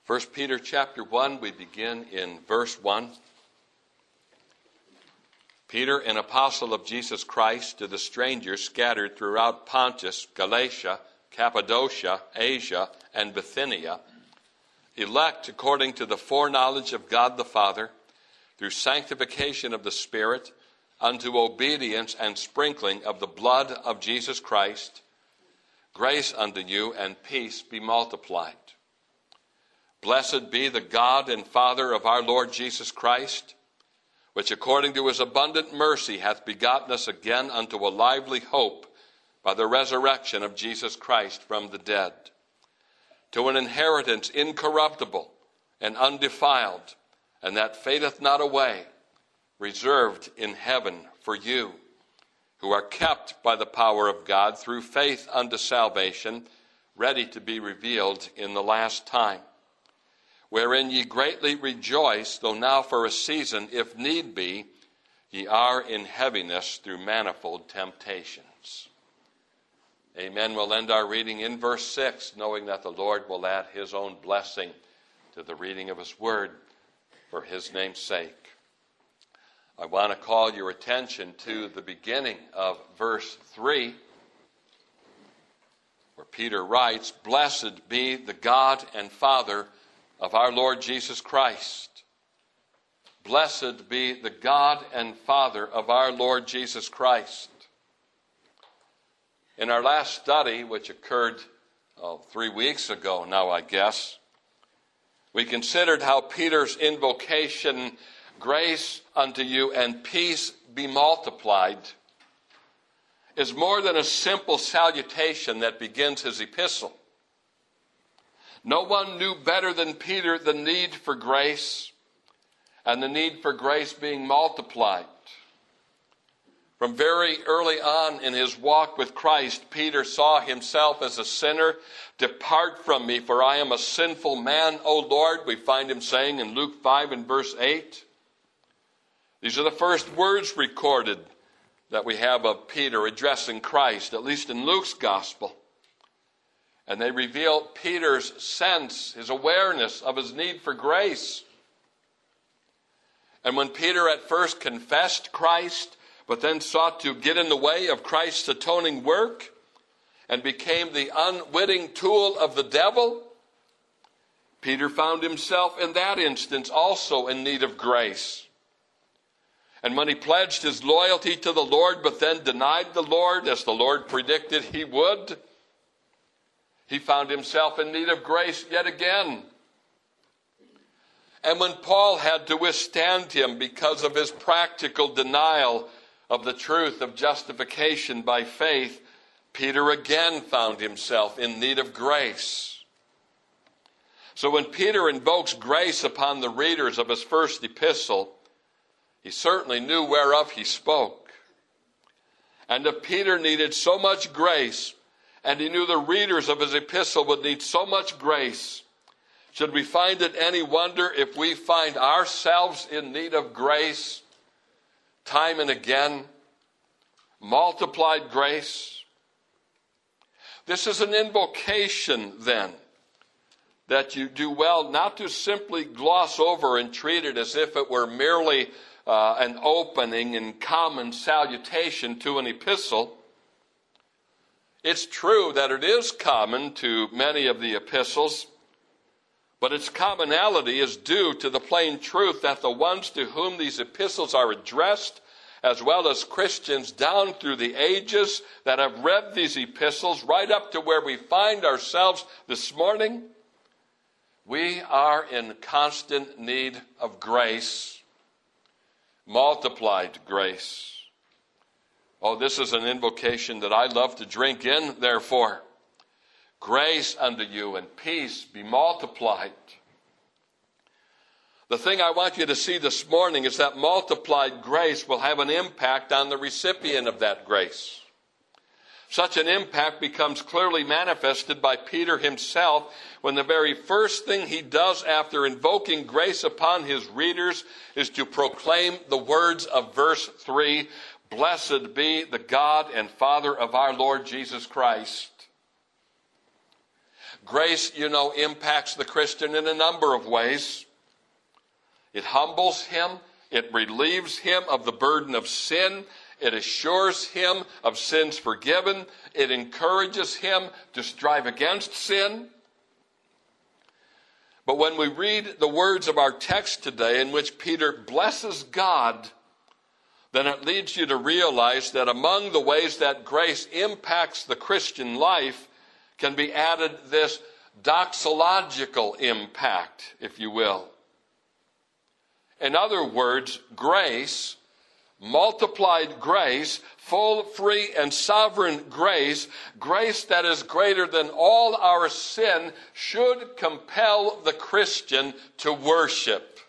1 Peter chapter 1, we begin in verse 1. Peter, an apostle of Jesus Christ, to the strangers scattered throughout Pontus, Galatia, Cappadocia, Asia, and Bithynia, elect according to the foreknowledge of God the Father, through sanctification of the Spirit, unto obedience and sprinkling of the blood of Jesus Christ, grace unto you and peace be multiplied. Blessed be the God and Father of our Lord Jesus Christ, which according to his abundant mercy hath begotten us again unto a lively hope by the resurrection of Jesus Christ from the dead, to an inheritance incorruptible and undefiled, and that fadeth not away, reserved in heaven for you, who are kept by the power of God through faith unto salvation, ready to be revealed in the last time, wherein ye greatly rejoice, though now for a season, if need be, ye are in heaviness through manifold temptations. Amen. We'll end our reading in verse 6, knowing that the Lord will add his own blessing to the reading of his word for his name's sake. I want to call your attention to the beginning of verse 3, where Peter writes, Blessed be the God and Father of our Lord Jesus Christ. Blessed be the God and Father of our Lord Jesus Christ. In our last study, which occurred 3 weeks ago now, I guess, we considered how Peter's invocation, grace unto you and peace be multiplied, is more than a simple salutation that begins his epistle. No one knew better than Peter the need for grace and the need for grace being multiplied. From very early on in his walk with Christ, Peter saw himself as a sinner. Depart from me, for I am a sinful man, O Lord, we find him saying in Luke 5 and verse 8. These are the first words recorded that we have of Peter addressing Christ, at least in Luke's gospel. And they reveal Peter's sense, his awareness of his need for grace. And when Peter at first confessed Christ, but then sought to get in the way of Christ's atoning work and became the unwitting tool of the devil, Peter found himself in that instance also in need of grace. And when he pledged his loyalty to the Lord, but then denied the Lord, as the Lord predicted he would, he found himself in need of grace yet again. And when Paul had to withstand him because of his practical denial of the truth of justification by faith, Peter again found himself in need of grace. So when Peter invokes grace upon the readers of his first epistle, he certainly knew whereof he spoke. And if Peter needed so much grace, and he knew the readers of his epistle would need so much grace, should we find it any wonder if we find ourselves in need of grace time and again? Multiplied grace. This is an invocation, then, that you do well not to simply gloss over and treat it as if it were merely an opening and common salutation to an epistle. It's true that it is common to many of the epistles, but its commonality is due to the plain truth that the ones to whom these epistles are addressed, as well as Christians down through the ages that have read these epistles right up to where we find ourselves this morning, we are in constant need of grace, multiplied grace. Oh, this is an invocation that I love to drink in, therefore. Grace unto you and peace be multiplied. The thing I want you to see this morning is that multiplied grace will have an impact on the recipient of that grace. Such an impact becomes clearly manifested by Peter himself when the very first thing he does after invoking grace upon his readers is to proclaim the words of verse 3, Blessed be the God and Father of our Lord Jesus Christ. Grace, impacts the Christian in a number of ways. It humbles him. It relieves him of the burden of sin. It assures him of sins forgiven. It encourages him to strive against sin. But when we read the words of our text today in which Peter blesses God, then it leads you to realize that among the ways that grace impacts the Christian life can be added this doxological impact, if you will. In other words, grace, multiplied grace, full, free, and sovereign grace, grace that is greater than all our sin, should compel the Christian to worship.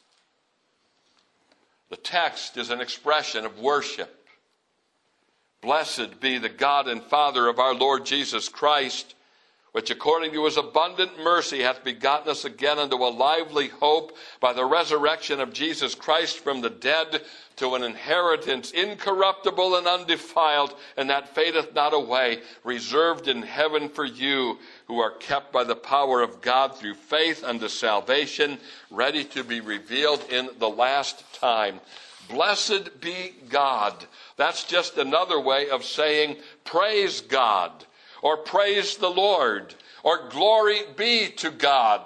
The text is an expression of worship. Blessed be the God and Father of our Lord Jesus Christ, which according to his abundant mercy hath begotten us again unto a lively hope by the resurrection of Jesus Christ from the dead, to an inheritance incorruptible and undefiled, and that fadeth not away, reserved in heaven for you, who are kept by the power of God through faith unto salvation, ready to be revealed in the last time. Blessed be God. That's just another way of saying praise God, or praise the Lord, or glory be to God.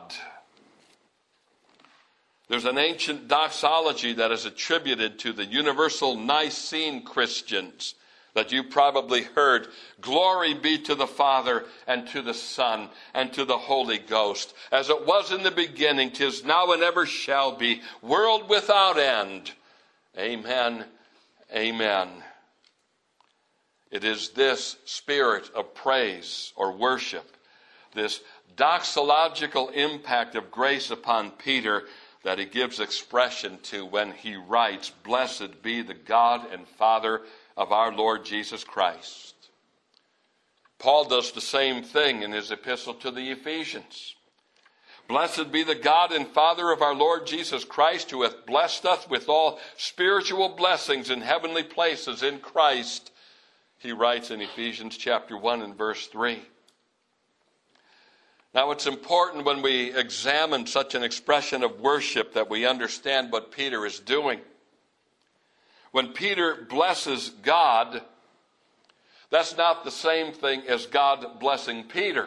There's an ancient doxology that is attributed to the Universal Nicene Christians that you probably heard. Glory be to the Father, and to the Son, and to the Holy Ghost, as it was in the beginning, 'tis now, and ever shall be, world without end. Amen. Amen. It is this spirit of praise or worship, this doxological impact of grace upon Peter, that he gives expression to when he writes, Blessed be the God and Father of our Lord Jesus Christ. Paul does the same thing in his epistle to the Ephesians. Blessed be the God and Father of our Lord Jesus Christ, who hath blessed us with all spiritual blessings in heavenly places in Christ. He writes in Ephesians chapter 1 and verse 3. Now it's important when we examine such an expression of worship that we understand what Peter is doing. When Peter blesses God, that's not the same thing as God blessing Peter.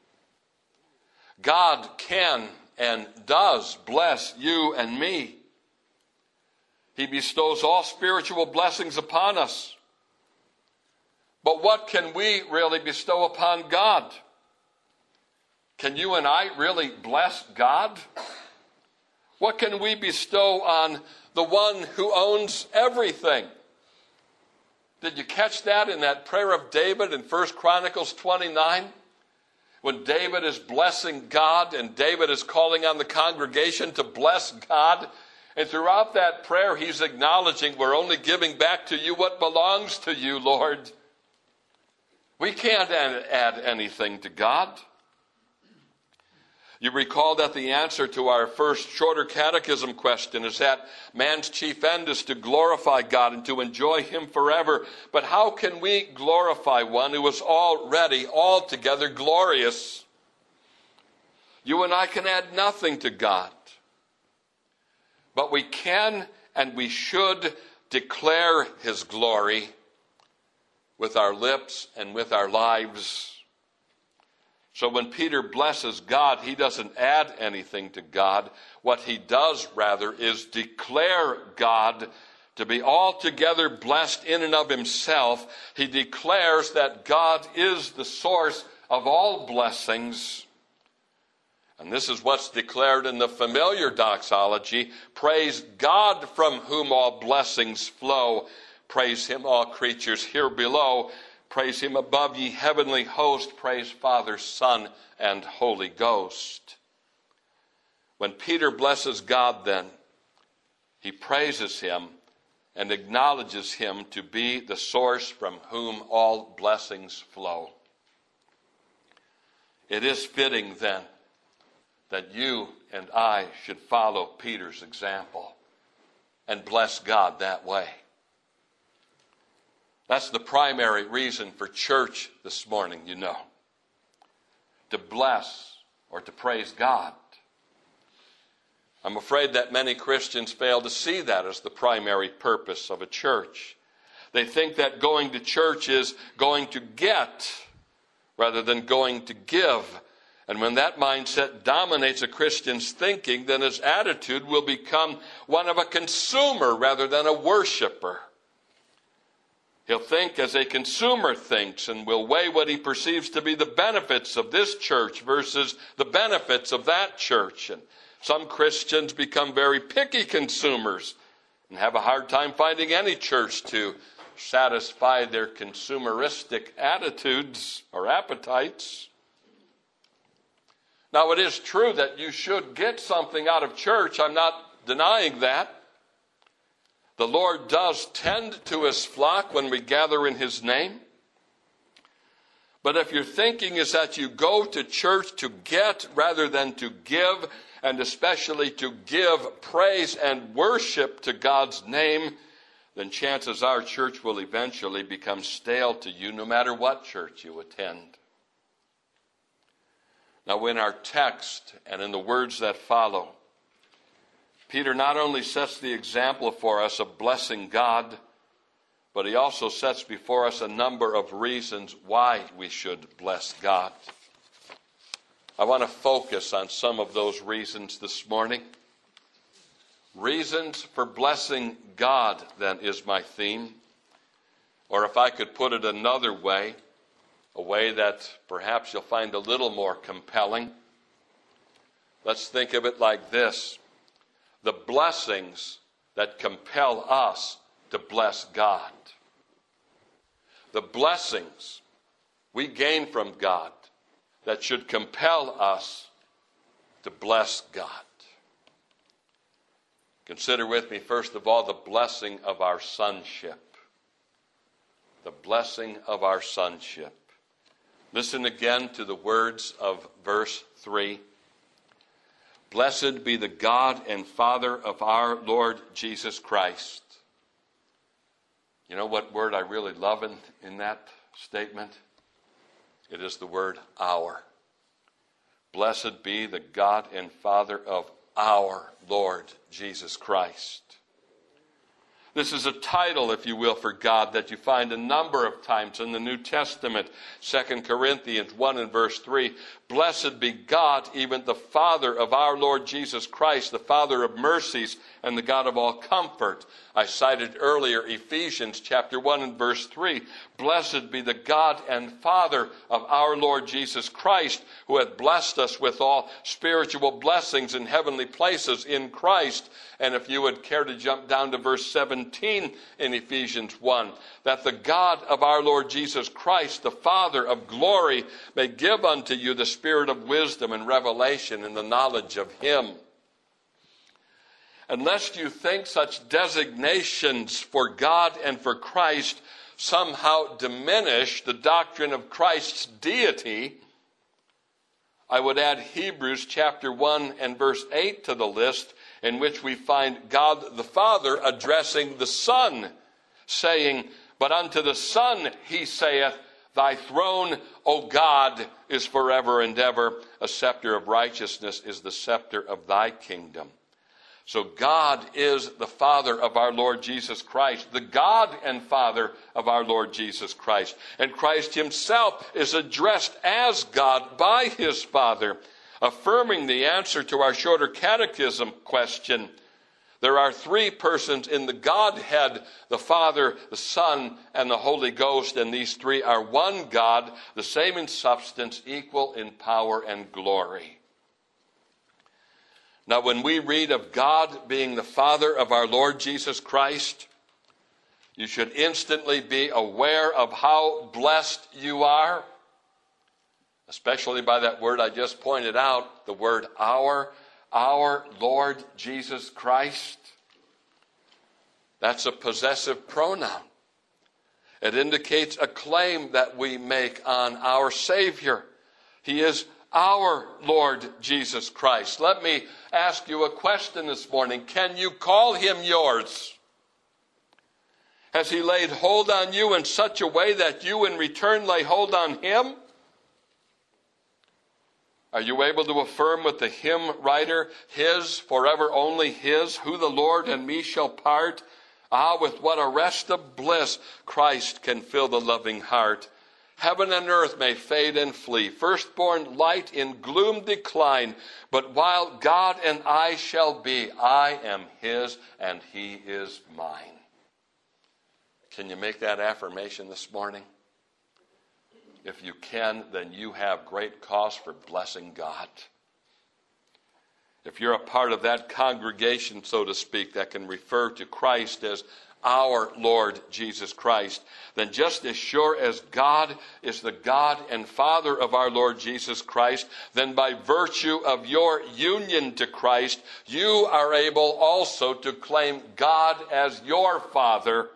God can and does bless you and me. He bestows all spiritual blessings upon us. But what can we really bestow upon God? Can you and I really bless God? What can we bestow on the one who owns everything? Did you catch that in that prayer of David in 1 Chronicles 29? When David is blessing God and David is calling on the congregation to bless God. And throughout that prayer, he's acknowledging, we're only giving back to you what belongs to you, Lord. We can't add anything to God. You recall that the answer to our first shorter catechism question is that man's chief end is to glorify God and to enjoy him forever. But how can we glorify one who is already altogether glorious? You and I can add nothing to God. But we can and we should declare his glory with our lips and with our lives. So when Peter blesses God, he doesn't add anything to God. What he does, rather, is declare God to be altogether blessed in and of himself. He declares that God is the source of all blessings. And this is what's declared in the familiar doxology. Praise God, from whom all blessings flow. Praise him, all creatures here below. Praise him above, ye heavenly host. Praise Father, Son, and Holy Ghost. When Peter blesses God, then, he praises him and acknowledges him to be the source from whom all blessings flow. It is fitting, then, that you and I should follow Peter's example and bless God that way. That's the primary reason for church this morning, you know. to bless or to praise God. I'm afraid that many Christians fail to see that as the primary purpose of a church. They think that going to church is going to get rather than going to give. And when that mindset dominates a Christian's thinking, then his attitude will become one of a consumer rather than a worshiper. He'll think as a consumer thinks and will weigh what he perceives to be the benefits of this church versus the benefits of that church. And some Christians become very picky consumers and have a hard time finding any church to satisfy their consumeristic attitudes or appetites. Now, it is true that you should get something out of church. I'm not denying that. The Lord does tend to his flock when we gather in his name. But if your thinking is that you go to church to get rather than to give, and especially to give praise and worship to God's name, then chances are church will eventually become stale to you no matter what church you attend. Now, in our text and in the words that follow, Peter not only sets the example for us of blessing God, but he also sets before us a number of reasons why we should bless God. I want to focus on some of those reasons this morning. Reasons for blessing God, then, is my theme. Or if I could put it another way, a way that perhaps you'll find a little more compelling. Let's think of it like this. The blessings that compel us to bless God. The blessings we gain from God that should compel us to bless God. Consider with me, first of all, the blessing of our sonship. The blessing of our sonship. Listen again to the words of verse 3. Blessed be the God and Father of our Lord Jesus Christ. You know what word I really love in that statement? It is the word our. Blessed be the God and Father of our Lord Jesus Christ. This is a title, if you will, for God that you find a number of times in the New Testament. 2 Corinthians 1 and verse 3. Blessed be God, even the Father of our Lord Jesus Christ, the Father of mercies and the God of all comfort. I cited earlier Ephesians chapter 1 and verse 3. Blessed be the God and Father of our Lord Jesus Christ, who hath blessed us with all spiritual blessings in heavenly places in Christ. And if you would care to jump down to verse 17 in Ephesians 1, that the God of our Lord Jesus Christ, the Father of glory, may give unto you the spirit of wisdom and revelation in the knowledge of him. And lest you think such designations for God and for Christ somehow diminish the doctrine of Christ's deity, I would add Hebrews chapter 1 and verse 8 to the list, in which we find God the Father addressing the Son, saying, But unto the Son he saith, Thy throne, O God, is forever and ever. A scepter of righteousness is the scepter of thy kingdom. So God is the Father of our Lord Jesus Christ, the God and Father of our Lord Jesus Christ. And Christ himself is addressed as God by his Father, affirming the answer to our shorter catechism question. There are three persons in the Godhead, the Father, the Son, and the Holy Ghost, and these three are one God, the same in substance, equal in power and glory. Now, when we read of God being the Father of our Lord Jesus Christ, you should instantly be aware of how blessed you are, especially by that word I just pointed out, the word our Lord Jesus Christ. That's a possessive pronoun. It indicates a claim that we make on our Savior. He is our Lord Jesus Christ. Let me ask you a question this morning. Can you call him yours? Has he laid hold on you in such a way that you in return lay hold on him? Are you able to affirm with the hymn writer, His, forever only His, who the Lord and me shall part? Ah, with what a rest of bliss Christ can fill the loving heart. Heaven and earth may fade and flee, firstborn light in gloom decline, but while God and I shall be, I am His and He is mine. Can you make that affirmation this morning? If you can, then you have great cause for blessing God. If you're a part of that congregation, so to speak, that can refer to Christ as our Lord Jesus Christ, then just as sure as God is the God and Father of our Lord Jesus Christ, then by virtue of your union to Christ, you are able also to claim God as your Father.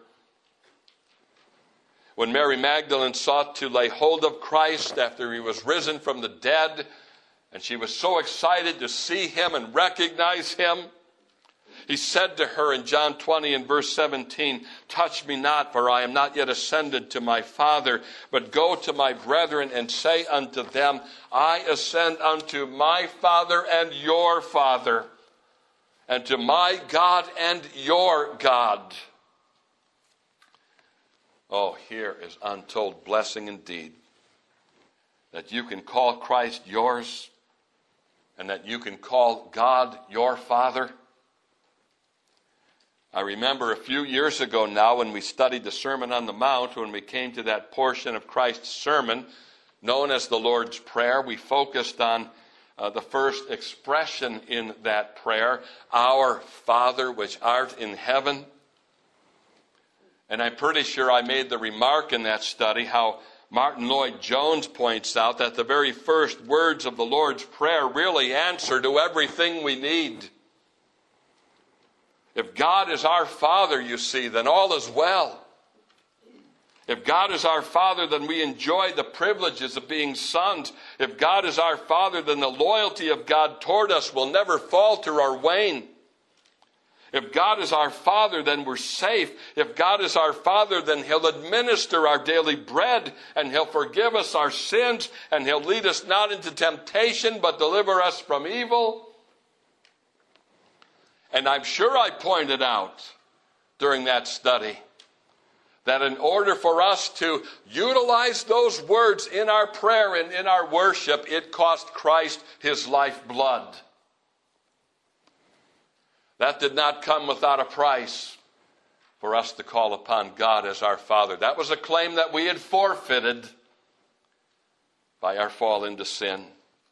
When Mary Magdalene sought to lay hold of Christ after He was risen from the dead, and she was so excited to see Him and recognize Him, He said to her in John 20 and verse 17, touch me not, for I am not yet ascended to my Father, but go to my brethren and say unto them, I ascend unto my Father and your Father, and to my God and your God. Oh, here is untold blessing indeed, that you can call Christ yours, and that you can call God your Father. I remember a few years ago now when we studied the Sermon on the Mount, when we came to that portion of Christ's sermon known as the Lord's Prayer, we focused on the first expression in that prayer, Our Father which art in heaven. And I'm pretty sure I made the remark in that study how Martin Lloyd-Jones points out that the very first words of the Lord's Prayer really answer to everything we need. If God is our Father, you see, then all is well. If God is our Father, then we enjoy the privileges of being sons. If God is our Father, then the loyalty of God toward us will never falter or wane. If God is our Father, then we're safe. If God is our Father, then He'll administer our daily bread, and He'll forgive us our sins, and He'll lead us not into temptation, but deliver us from evil. And I'm sure I pointed out during that study that in order for us to utilize those words in our prayer and in our worship, it cost Christ His lifeblood. That did not come without a price for us to call upon God as our Father. That was a claim that we had forfeited by our fall into sin.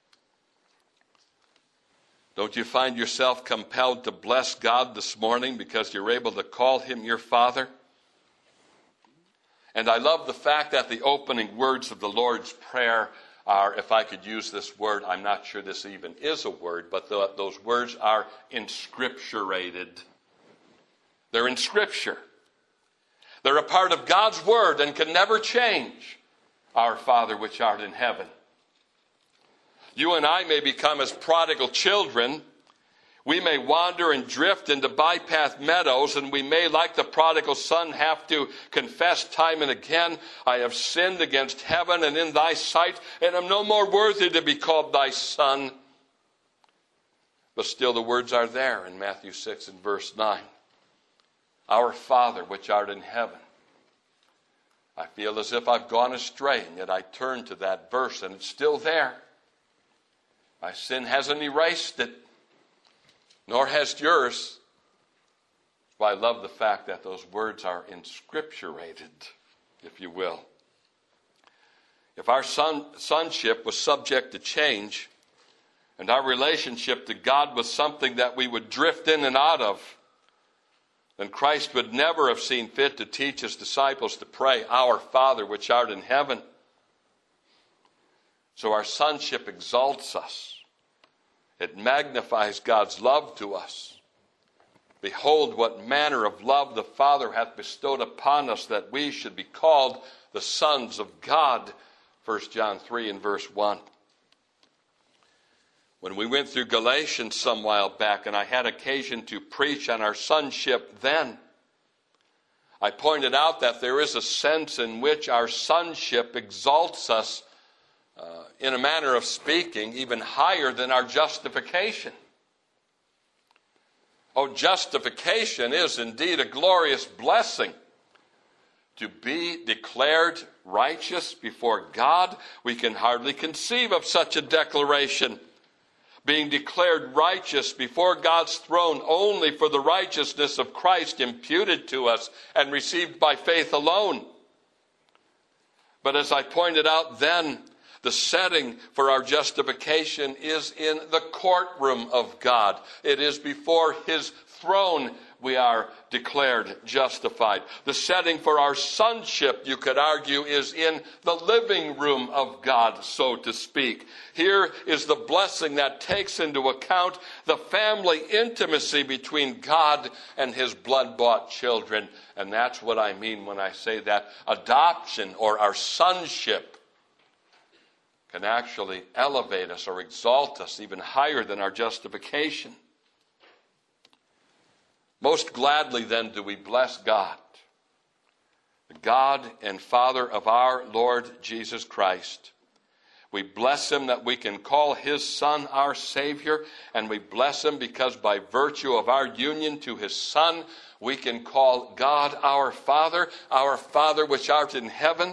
Don't you find yourself compelled to bless God this morning because you're able to call Him your Father? And I love the fact that the opening words of the Lord's Prayer are, if I could use this word, I'm not sure this even is a word, but those words are inscripturated. They're in Scripture. They're a part of God's Word and can never change. Our Father which art in heaven. You and I may become as prodigal children. We may wander and drift into bypath meadows, and we may, like the prodigal son, have to confess time and again, I have sinned against heaven and in thy sight, and am no more worthy to be called thy son. But still the words are there in Matthew 6 and verse 9. Our Father which art in heaven. I feel as if I've gone astray, and yet I turn to that verse, and it's still there. My sin hasn't erased it, nor has yours. That's why I love the fact that those words are inscripturated, if you will. If our sonship was subject to change, and our relationship to God was something that we would drift in and out of, then Christ would never have seen fit to teach His disciples to pray, Our Father which art in heaven. So our sonship exalts us. It magnifies God's love to us. Behold, what manner of love the Father hath bestowed upon us, that we should be called the sons of God. 1 John 3 and verse 1. When we went through Galatians some while back, and I had occasion to preach on our sonship then, I pointed out that there is a sense in which our sonship exalts us in a manner of speaking, even higher than our justification. Oh, justification is indeed a glorious blessing. To be declared righteous before God, we can hardly conceive of such a declaration. Being declared righteous before God's throne only for the righteousness of Christ imputed to us and received by faith alone. But as I pointed out then, the setting for our justification is in the courtroom of God. It is before his throne we are declared justified. The setting for our sonship, you could argue, is in the living room of God, so to speak. Here is the blessing that takes into account the family intimacy between God and his blood-bought children. And that's what I mean when I say that adoption or our sonship can actually elevate us or exalt us even higher than our justification. Most gladly, then, do we bless God, the God and Father of our Lord Jesus Christ. We bless him that we can call his Son our Savior, and we bless him because by virtue of our union to his Son, we can call God our Father which art in heaven.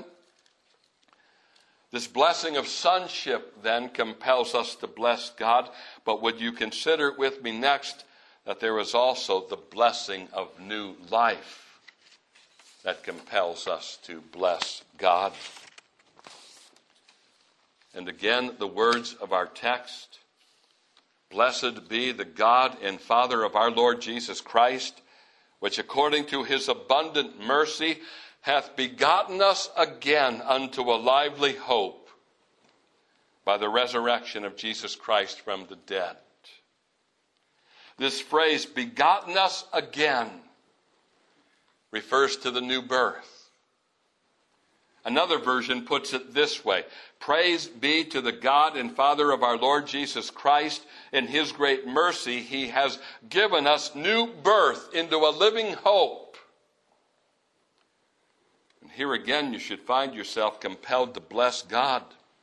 This blessing of sonship, then, compels us to bless God, but would you consider with me next that there is also the blessing of new life that compels us to bless God. And again, the words of our text, "Blessed be the God and Father of our Lord Jesus Christ, which according to his abundant mercy hath begotten us again unto a lively hope by the resurrection of Jesus Christ from the dead." This phrase, begotten us again, refers to the new birth. Another version puts it this way: Praise be to the God and Father of our Lord Jesus Christ. In his great mercy, he has given us new birth into a living hope. And here again, you should find yourself compelled to bless God.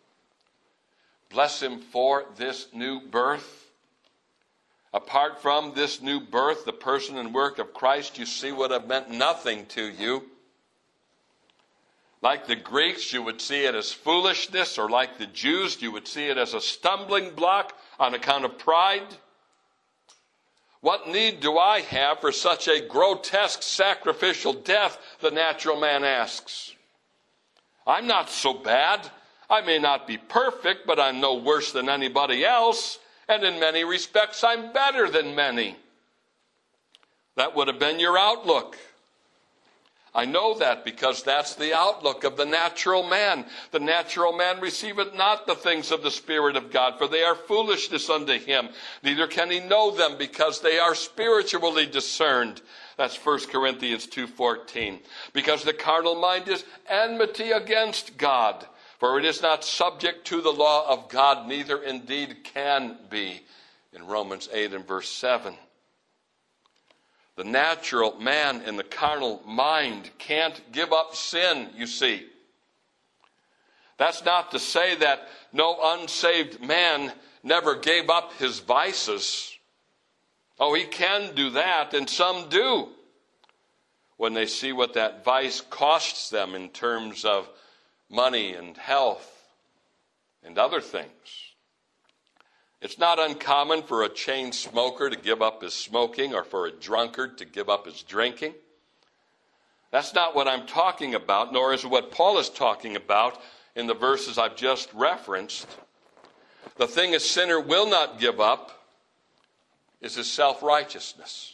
Bless him for this new birth. Apart from this new birth, the person and work of Christ, you see, would have meant nothing to you. Like the Greeks, you would see it as foolishness, or like the Jews, you would see it as a stumbling block on account of pride. What need do I have for such a grotesque sacrificial death, the natural man asks. I'm not so bad. I may not be perfect, but I'm no worse than anybody else. And in many respects, I'm better than many. That would have been your outlook. I know that because that's the outlook of the natural man. The natural man receiveth not the things of the Spirit of God, for they are foolishness unto him. Neither can he know them, because they are spiritually discerned. That's 1 Corinthians 2:14. Because the carnal mind is enmity against God. For it is not subject to the law of God, neither indeed can be. In Romans 8 and verse 7. The natural man in the carnal mind can't give up sin, you see. That's not to say that no unsaved man never gave up his vices. Oh, he can do that, and some do, when they see what that vice costs them in terms of money and health and other things. It's not uncommon for a chain smoker to give up his smoking, or for a drunkard to give up his drinking. That's not what I'm talking about, nor is it what Paul is talking about in the verses I've just referenced. The thing a sinner will not give up is his self-righteousness.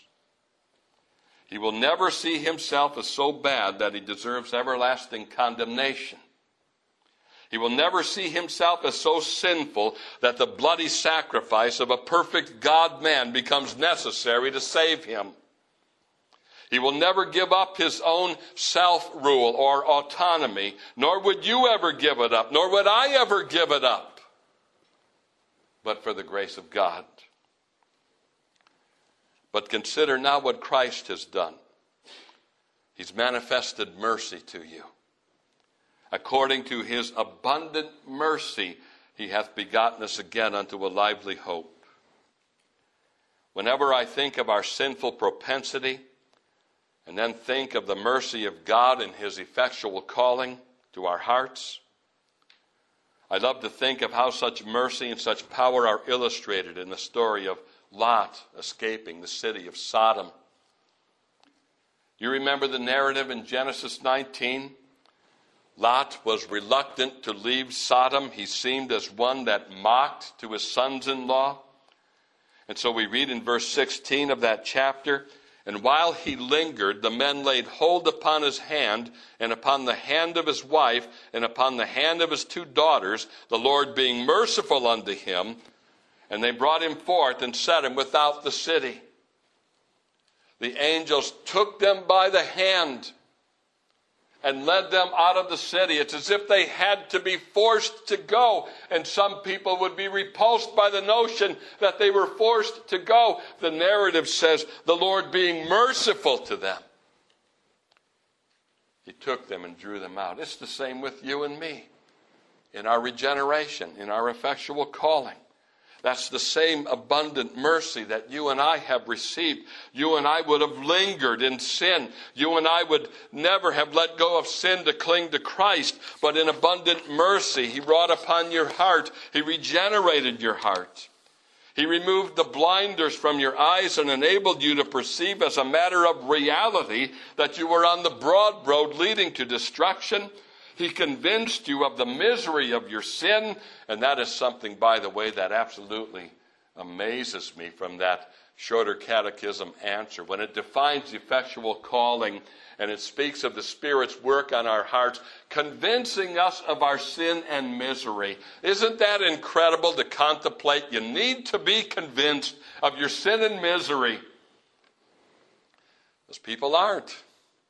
He will never see himself as so bad that he deserves everlasting condemnation. He will never see himself as so sinful that the bloody sacrifice of a perfect God-man becomes necessary to save him. He will never give up his own self-rule or autonomy, nor would you ever give it up, nor would I ever give it up, but for the grace of God. But consider now what Christ has done. He's manifested mercy to you. According to his abundant mercy, he hath begotten us again unto a lively hope. Whenever I think of our sinful propensity, and then think of the mercy of God and his effectual calling to our hearts, I love to think of how such mercy and such power are illustrated in the story of Lot escaping the city of Sodom. You remember the narrative in Genesis 19? Lot was reluctant to leave Sodom. He seemed as one that mocked to his sons-in-law. And so we read in verse 16 of that chapter, and while he lingered, the men laid hold upon his hand, and upon the hand of his wife, and upon the hand of his 2 daughters, the Lord being merciful unto him, and they brought him forth and set him without the city. The angels took them by the hand and led them out of the city. It's as if they had to be forced to go. And some people would be repulsed by the notion that they were forced to go. The narrative says, the Lord being merciful to them, he took them and drew them out. It's the same with you and me in our regeneration, in our effectual calling. That's the same abundant mercy that you and I have received. You and I would have lingered in sin. You and I would never have let go of sin to cling to Christ. But in abundant mercy, he wrought upon your heart. He regenerated your heart. He removed the blinders from your eyes and enabled you to perceive as a matter of reality that you were on the broad road leading to destruction. He convinced you of the misery of your sin, and that is something, by the way, that absolutely amazes me from that shorter catechism answer. When it defines effectual calling and it speaks of the Spirit's work on our hearts, convincing us of our sin and misery. Isn't that incredible to contemplate? You need to be convinced of your sin and misery. Those people aren't.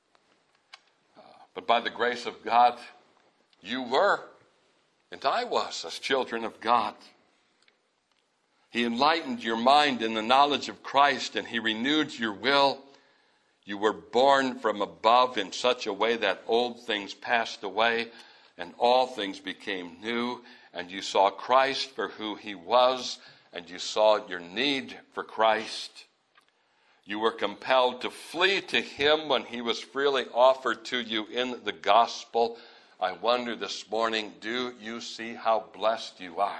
But by the grace of God, you were, and I was, as children of God. He enlightened your mind in the knowledge of Christ, and he renewed your will. You were born from above in such a way that old things passed away, and all things became new, and you saw Christ for who he was, and you saw your need for Christ. You were compelled to flee to him when he was freely offered to you in the gospel. I wonder this morning, do you see how blessed you are?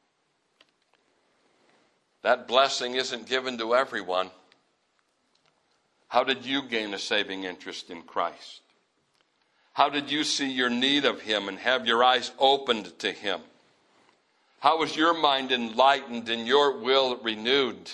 That blessing isn't given to everyone. How did you gain a saving interest in Christ? How did you see your need of him and have your eyes opened to him? How was your mind enlightened and your will renewed?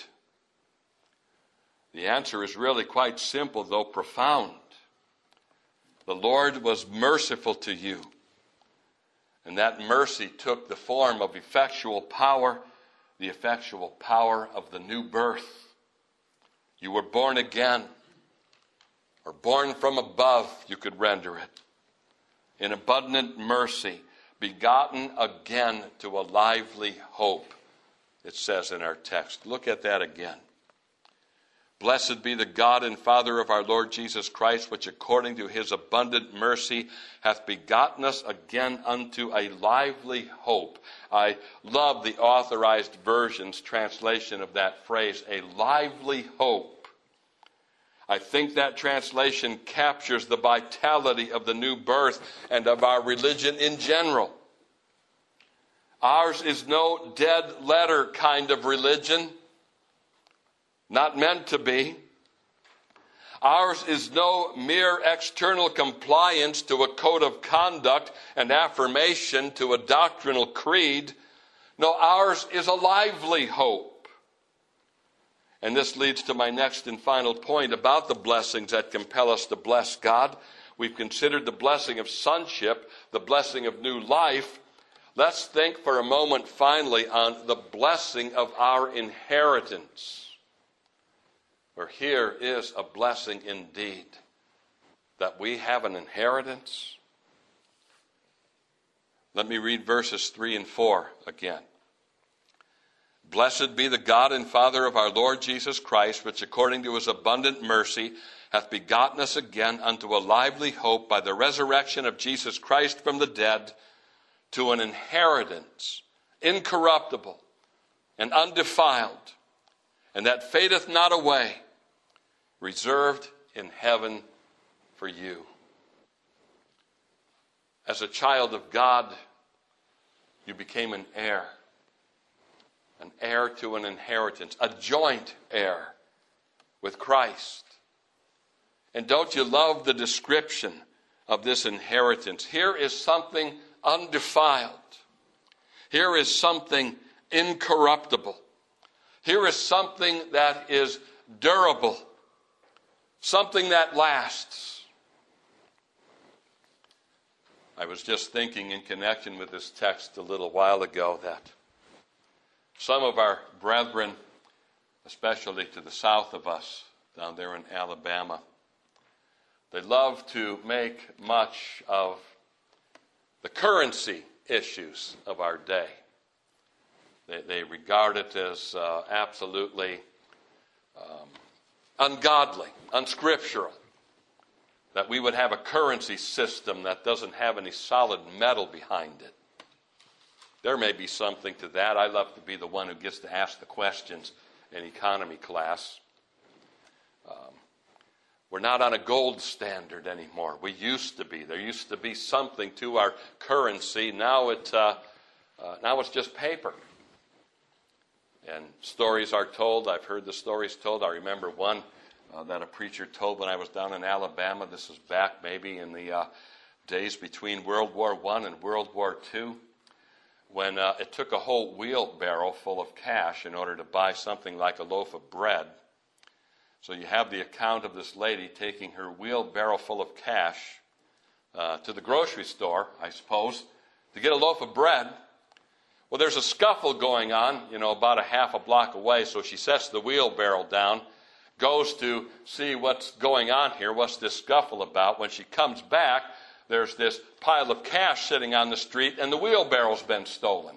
The answer is really quite simple, though profound. The Lord was merciful to you, and that mercy took the form of effectual power, the effectual power of the new birth. You were born again, or born from above, you could render it, in abundant mercy, begotten again to a lively hope, it says in our text. Look at that again. Blessed be the God and Father of our Lord Jesus Christ, which according to his abundant mercy hath begotten us again unto a lively hope. I love the Authorized Version's translation of that phrase, a lively hope. I think that translation captures the vitality of the new birth and of our religion in general. Ours is no dead letter kind of religion. Not meant to be. Ours is no mere external compliance to a code of conduct and affirmation to a doctrinal creed. No, ours is a lively hope. And this leads to my next and final point about the blessings that compel us to bless God. We've considered the blessing of sonship, the blessing of new life. Let's think for a moment finally on the blessing of our inheritance. For here is a blessing indeed, that we have an inheritance. Let me read verses 3 and 4 again. Blessed be the God and Father of our Lord Jesus Christ, which according to his abundant mercy hath begotten us again unto a lively hope by the resurrection of Jesus Christ from the dead, to an inheritance incorruptible and undefiled, and that fadeth not away, reserved in heaven for you. As a child of God, you became an heir to an inheritance, a joint heir with Christ. And don't you love the description of this inheritance? Here is something undefiled. Here is something incorruptible. Here is something that is durable, something that lasts. I was just thinking in connection with this text a little while ago that some of our brethren, especially to the south of us, down there in Alabama, they love to make much of the currency issues of our day. They regard it as absolutely ungodly, unscriptural, that we would have a currency system that doesn't have any solid metal behind it. There may be something to that. I love to be the one who gets to ask the questions in economy class. We're not on a gold standard anymore. We used to be. There used to be something to our currency. Now it's just paper. And stories are told. I've heard the stories told. I remember one that a preacher told when I was down in Alabama. This was back maybe in the days between World War I and World War II, when it took a whole wheelbarrow full of cash in order to buy something like a loaf of bread. So you have the account of this lady taking her wheelbarrow full of cash to the grocery store, I suppose, to get a loaf of bread. Well, there's a scuffle going on, about a half a block away, so she sets the wheelbarrow down, goes to see what's going on here, what's this scuffle about. When she comes back, there's this pile of cash sitting on the street, and the wheelbarrow's been stolen.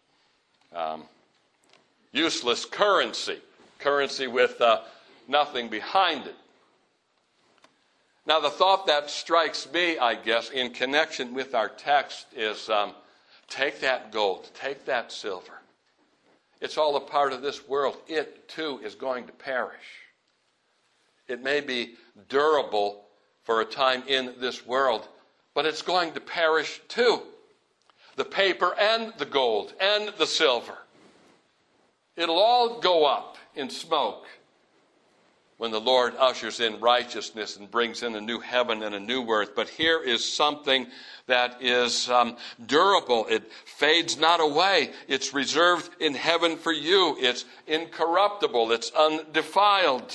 Useless currency with nothing behind it. Now, the thought that strikes me, I guess, in connection with our text is, take that gold, take that silver. It's all a part of this world. It, too, is going to perish. It may be durable for a time in this world, but it's going to perish, too. The paper and the gold and the silver. It'll all go up in smoke when the Lord ushers in righteousness and brings in a new heaven and a new earth. But here is something that is durable. It fades not away. It's reserved in heaven for you. It's incorruptible. It's undefiled.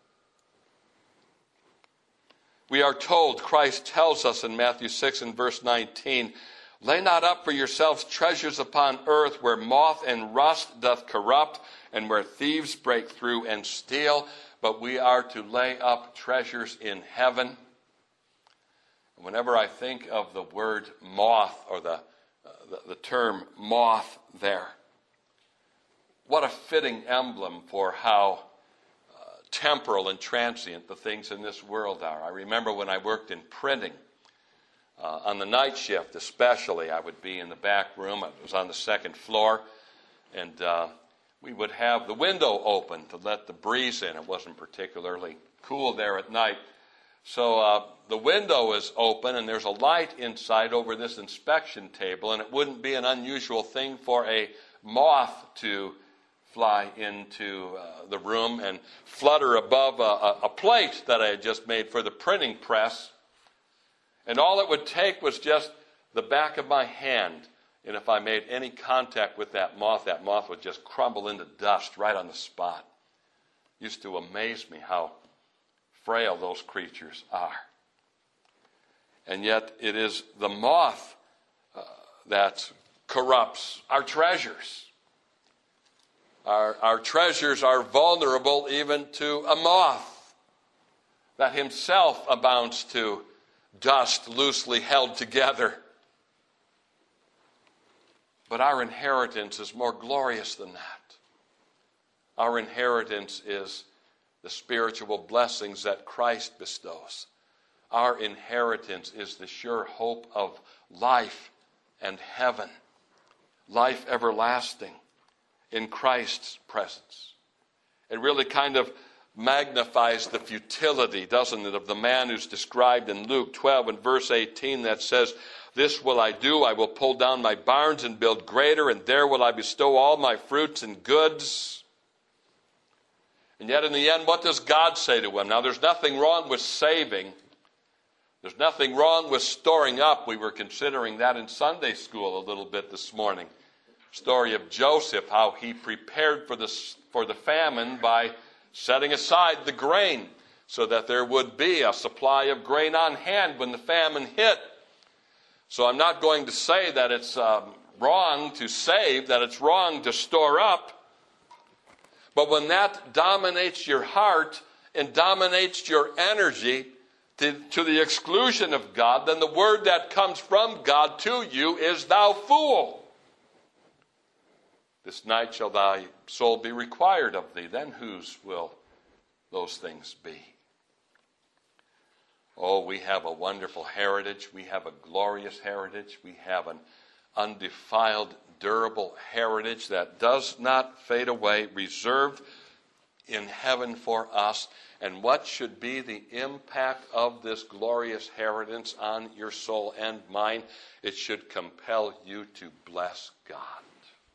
We are told, Christ tells us in Matthew 6 and verse 19, lay not up for yourselves treasures upon earth, where moth and rust doth corrupt, and where thieves break through and steal. But we are to lay up treasures in heaven. Whenever I think of the word moth, or the term moth there, what a fitting emblem for how temporal and transient the things in this world are. I remember when I worked in printing, on the night shift especially, I would be in the back room. It was on the second floor, and we would have the window open to let the breeze in. It wasn't particularly cool there at night. So the window is open, and there's a light inside over this inspection table, and it wouldn't be an unusual thing for a moth to fly into the room and flutter above a plate that I had just made for the printing press. And all it would take was just the back of my hand. And if I made any contact with that moth would just crumble into dust right on the spot. It used to amaze me how frail those creatures are. And yet it is the moth that corrupts our treasures. Our treasures are vulnerable even to a moth that himself amounts to dust loosely held together. But our inheritance is more glorious than that. Our inheritance is the spiritual blessings that Christ bestows. Our inheritance is the sure hope of life and heaven, life everlasting in Christ's presence. It really kind of magnifies the futility, doesn't it, of the man who's described in Luke 12 and verse 18 that says, "This will I do, I will pull down my barns and build greater, and there will I bestow all my fruits and goods." And yet in the end, what does God say to him? Now, there's nothing wrong with saving. There's nothing wrong with storing up. We were considering that in Sunday school a little bit this morning. Story of Joseph, how he prepared for the famine by setting aside the grain so that there would be a supply of grain on hand when the famine hit. So I'm not going to say that it's wrong to save, that it's wrong to store up. But when that dominates your heart and dominates your energy to the exclusion of God, then the word that comes from God to you is, "Thou fool! This night shall thy soul be required of thee." Then whose will those things be? Oh, we have a wonderful heritage. We have a glorious heritage. We have an undefiled, durable heritage that does not fade away, reserved in heaven for us. And what should be the impact of this glorious inheritance on your soul and mine? It should compel you to bless God.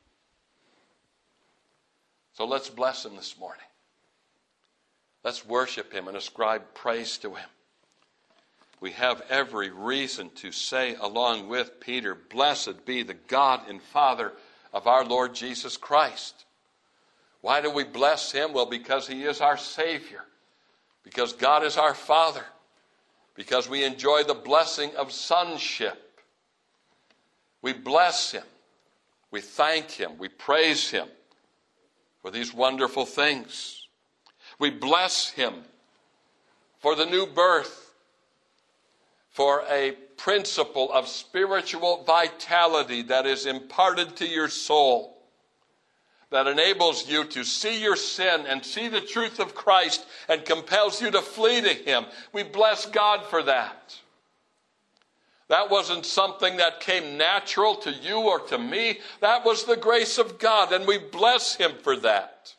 So let's bless him this morning. Let's worship him and ascribe praise to him. We have every reason to say along with Peter, "Blessed be the God and Father of our Lord Jesus Christ." Why do we bless him? Well, because he is our Savior. Because God is our Father. Because we enjoy the blessing of sonship. We bless him. We thank him. We praise him for these wonderful things. We bless him for the new birth, for a principle of spiritual vitality that is imparted to your soul, that enables you to see your sin and see the truth of Christ and compels you to flee to him. We bless God for that. That wasn't something that came natural to you or to me. That was the grace of God, and we bless him for that.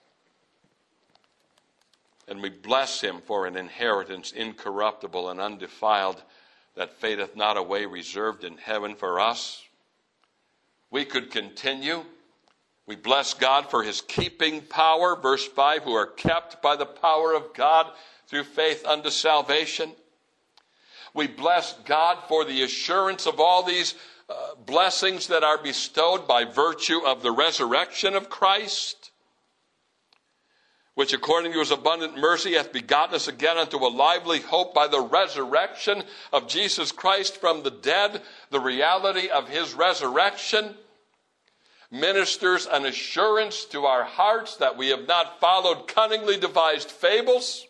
And we bless him for an inheritance incorruptible and undefiled that fadeth not away, reserved in heaven for us. We could continue. We bless God for his keeping power. Verse 5, "Who are kept by the power of God through faith unto salvation." We bless God for the assurance of all these blessings that are bestowed by virtue of the resurrection of Christ, which according to his abundant mercy hath begotten us again unto a lively hope by the resurrection of Jesus Christ from the dead. The reality of his resurrection ministers an assurance to our hearts that we have not followed cunningly devised fables,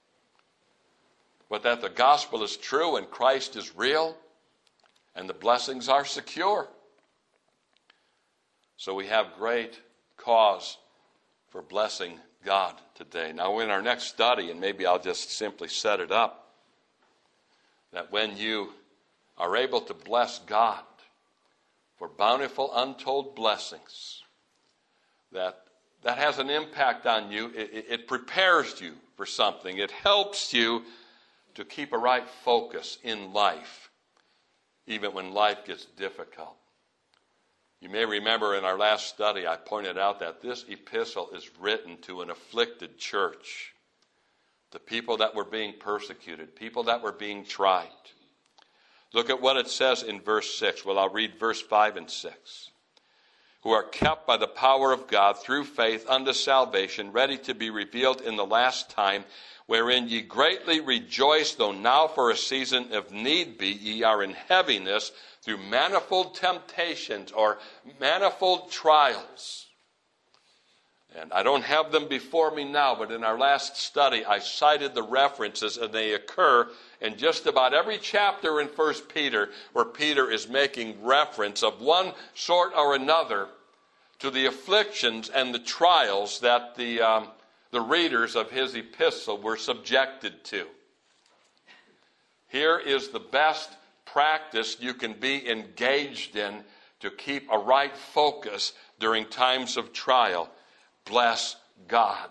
but that the gospel is true and Christ is real and the blessings are secure. So we have great cause for blessing God today. Now in our next study, and maybe I'll just simply set it up, that when you are able to bless God for bountiful, untold blessings, that has an impact on you. It prepares you for something. It helps you to keep a right focus in life, even when life gets difficult. You may remember in our last study, I pointed out that this epistle is written to an afflicted church, to people that were being persecuted, people that were being tried. Look at what it says in verse 6. Well, I'll read verse 5 and 6. "Who are kept by the power of God through faith unto salvation, ready to be revealed in the last time, wherein ye greatly rejoice, though now for a season, if need be, ye are in heaviness through manifold temptations," or manifold trials. And I don't have them before me now, but in our last study, I cited the references, and they occur in just about every chapter in 1 Peter, where Peter is making reference of one sort or another to the afflictions and the trials that the the readers of his epistle were subjected to. Here is the best practice you can be engaged in to keep a right focus during times of trial. Bless God.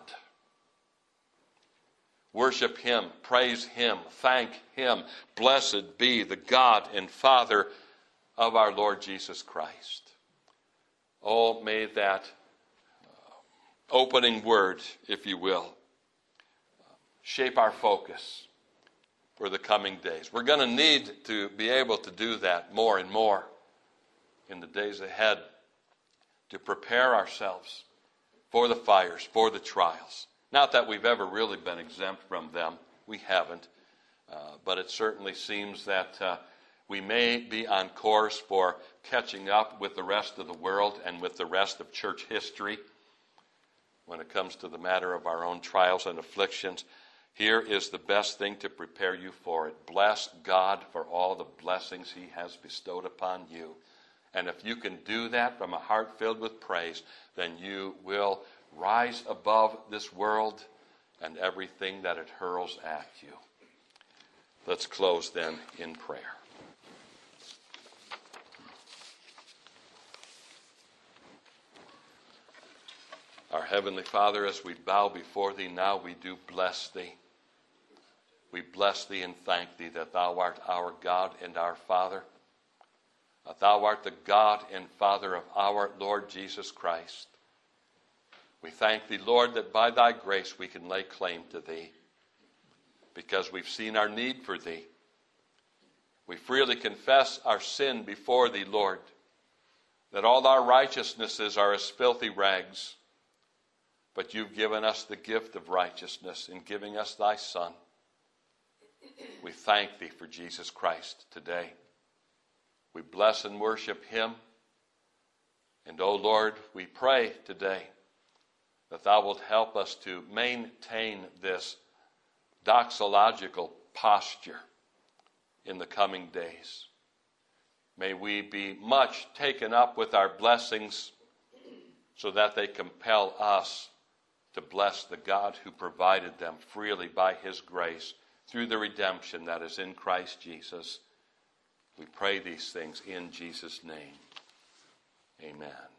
Worship him, praise him, thank him. Blessed be the God and Father of our Lord Jesus Christ. Oh, may that opening word, if you will, shape our focus for the coming days. We're going to need to be able to do that more and more in the days ahead to prepare ourselves for the fires, for the trials. Not that we've ever really been exempt from them. We haven't. But it certainly seems that we may be on course for catching up with the rest of the world and with the rest of church history when it comes to the matter of our own trials and afflictions. Here is the best thing to prepare you for it. Bless God for all the blessings he has bestowed upon you. And if you can do that from a heart filled with praise, then you will rise above this world and everything that it hurls at you. Let's close then in prayer. Our Heavenly Father, as we bow before thee now, we do bless thee. We bless thee and thank thee that thou art our God and our Father. That thou art the God and Father of our Lord Jesus Christ. We thank thee, Lord, that by thy grace we can lay claim to thee because we've seen our need for thee. We freely confess our sin before thee, Lord, that all our righteousnesses are as filthy rags. But you've given us the gift of righteousness in giving us thy Son. We thank thee for Jesus Christ today. We bless and worship him. And, O Lord, we pray today that thou wilt help us to maintain this doxological posture in the coming days. May we be much taken up with our blessings so that they compel us to bless the God who provided them freely by his grace through the redemption that is in Christ Jesus. We pray these things in Jesus' name. Amen.